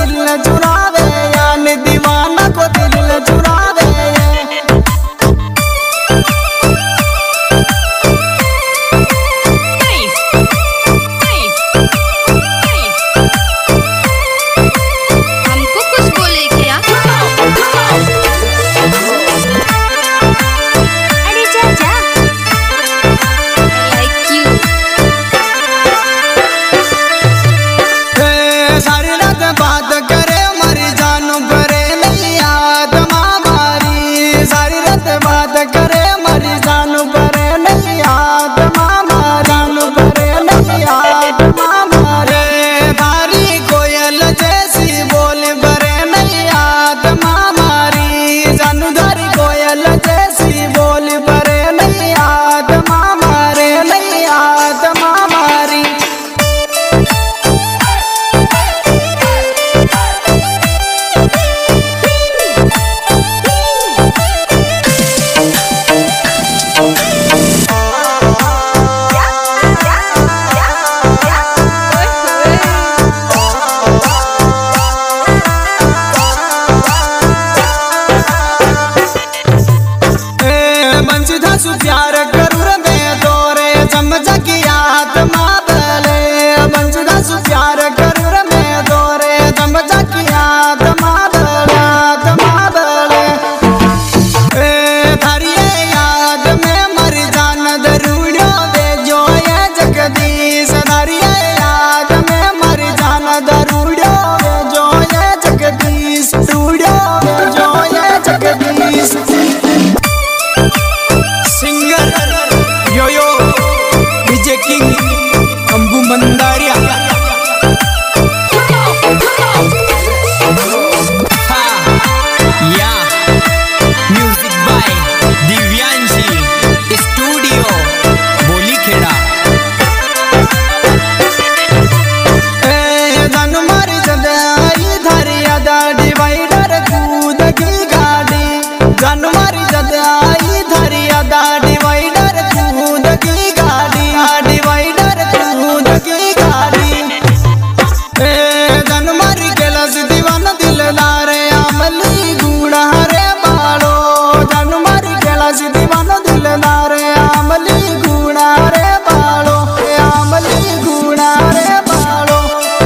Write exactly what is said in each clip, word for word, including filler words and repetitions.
दिल न चुरावे, यान दीवाना को दिल न चुरावे। हमको कुछ बोले क्या? अरे जा जा। I like you. सारी रात बात करे मरी जानू करे नहीं याद मामारी, सारी रात बात करे मरी जानू करे नहीं याद मामा, जानू करे नहीं याद मामारे। थारी कोयल जैसी बोल बरे नहीं याद मामारी, जानू धारी कोयल जैसी बोल बरे नहीं याद मामारे, नहीं याद मामारी। सु प्यार करूर में तोरे समझ की आत्मा बले, बंजुदा सु प्यार करूर में तोरे समझ की आत्मा बले, आत्मा बले। थारी याद में मर जान दरूड़ो वे जो ये जगदीश, थारी याद में मर जान दरूड़ो वे जो ये जगदीश, रूड़ो वे जो ये जगदीश। सिंगर यो यो डीजे किंग अंबू मंदारिया। हाँ या म्यूजिक बाय दिव्यांशी स्टूडियो बोली खेड़ा। धन मारी जदाई धरिया दा डिवाइडर कूद की गाड़ी, धन मारी जदाई धरिया दा डिवाइडर कूद की गाड़ी, डिवाइडर कूद की गाड़ी। धन मारी केलस दीवान दिलदार अमली गुड़ा रे बालो, धन मारी केलस दीवान दिलदार अमली गुड़ा रे बालो, अमली गुड़ा रे बालो।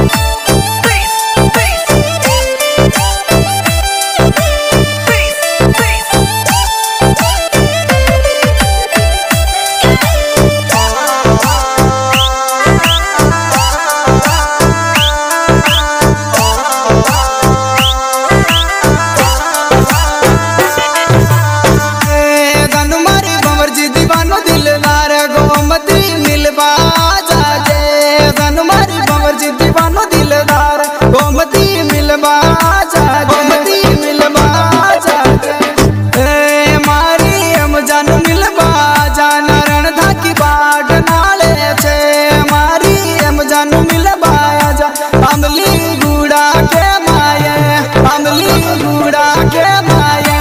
दिलदार गोमती मिलवा जाजे, धनुमारी बंवर जी दीवानो दिलदार गोमती मिलवा जाजे, गोमती मिलवा जाजे। ए मारी हम जान मिलवा जाना रण था की बाट नाले छे, मारी हम जान मिलवा जा अमली गुड़ा के माये, अमली गुड़ा के माये।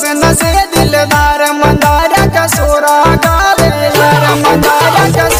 हुस्न से दिलदार मंदारा का सोरा गावे यार मंदारा का